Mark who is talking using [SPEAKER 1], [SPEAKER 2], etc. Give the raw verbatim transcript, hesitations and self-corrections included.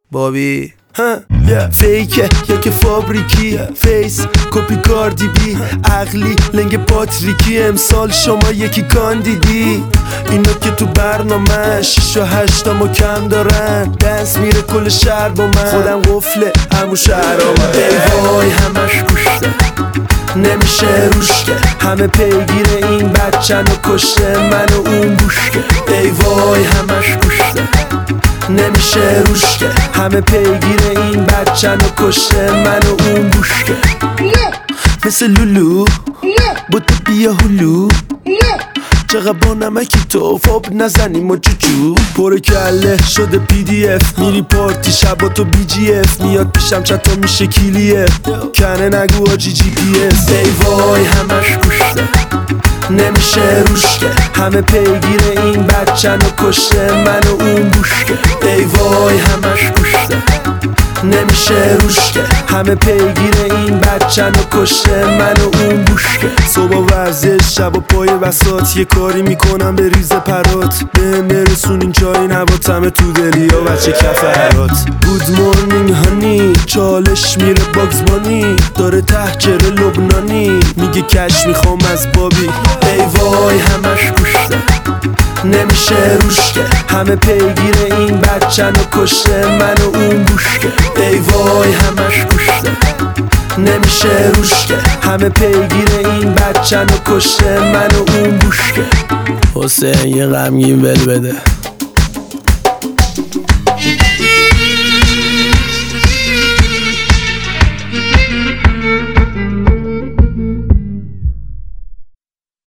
[SPEAKER 1] بابی فیکه یا که فابریکی فیس کپی کاردی بی عقلی لنگ پاتریکی امسال شما یکی کاندیدی اینا که تو برنامه شیش و هشتامو کم دارن دنس میره کل شهر با من خودم قفله همو شهر آمد ای وای همش گوشته نمیشه روشته همه پیگیر این بچن و کشته من و اون بوشته ای وای همش گوشته نمیشه روشته همه پیگیر این بچن و کشته من و اون بوشته مثل لولو بوده بیا هلو چقدر با نمکی تو فاب نزنیم و چوچو پر کله شده پی دی اف میری پارتی شبا تو بی جی اف میاد پیشم چطور میشه کلیه کنه نگو آجی جی پی اس ای وای همش گوشته نمیشه روشته همه پیگیر این بچن و کشته من و اون بوشته ای وای همش گوشته نمیشه روشته همه پیگیر این بچن و کشته من و اون بوشته صبح ورزش شب و پای بساط یه کاری میکنم به ریز پرات بهم برسون این چای نباتمه تو دلی یا بچه کف هرات گود مورنینگ هانی چالش میره باگز بانی داره تحجر لبنانی میگه کش میخوام از بابی ای وای همش گوشته نمیشه روشته همه پیگیر این بچن و کشته من و اون بوشته ای وای همش گوشته نمیشه روشته همه پیگیر این بچن و کشته من و اون بوشته حسین یه غمگین ول بده